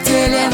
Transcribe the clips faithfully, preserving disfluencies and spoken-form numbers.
теле.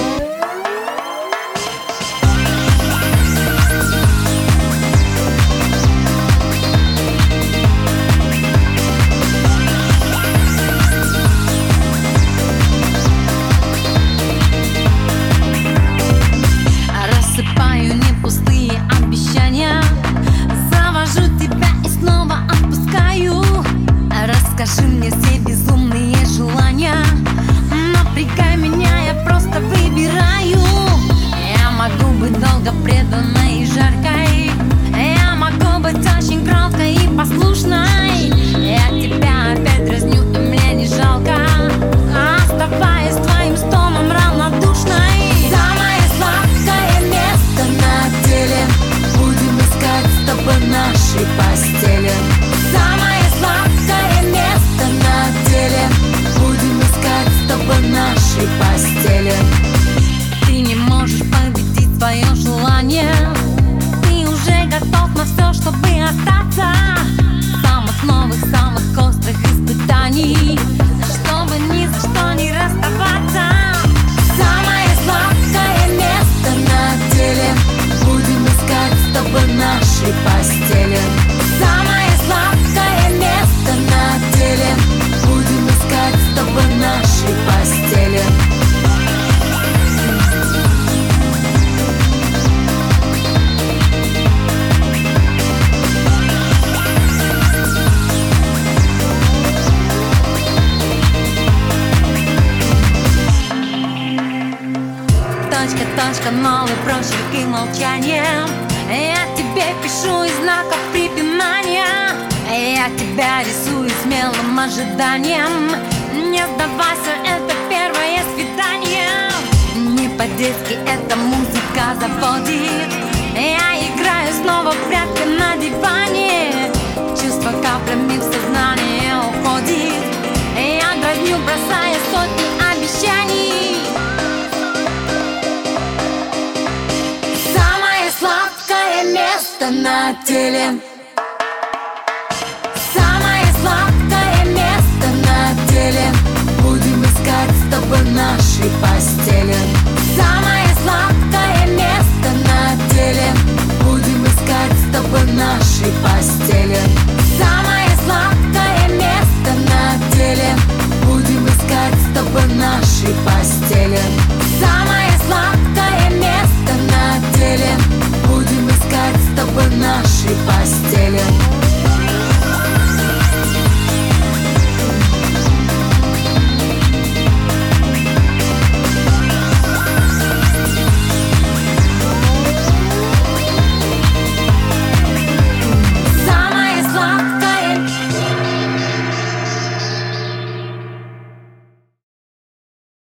Рассыпаю не пустые обещания, завожу тебя и снова отпускаю. Расскажи мне все безумные желания, напрягай меня, я просто выбираю. Я могу быть долго преданной и жаркой, я могу быть очень кроткой и послушной. Я тебя опять дразню, и мне не жалко, оставаясь твоим стоном равнодушной. Самое сладкое место на теле, будем искать с тобой нашей постели. Самое сладкое место на теле, будем искать с тобой нашей постели. Ты не можешь победить свое желание, ты уже готов на все, чтобы остаться. Самых новых, самых острых испытаний, чтобы ни за что не расставаться. Самое сладкое место на теле, будем искать с тобой нашей постели. Самое сладкое место на теле, будем искать с тобой нашей постели. Точка, точка, новый прочерк и молчание. Я тебе пишу из знаков препинания, я тебя рисую смелым ожиданием. Не сдавайся, это первое свидание. Не по-детски эта музыка заводит, я играю снова в прятки на диване. Чувство каплями в сознание уходит, я дразню, бросая сотни обещаний. Место на теле. Самое сладкое место на теле, будем искать с тобой нашей постели.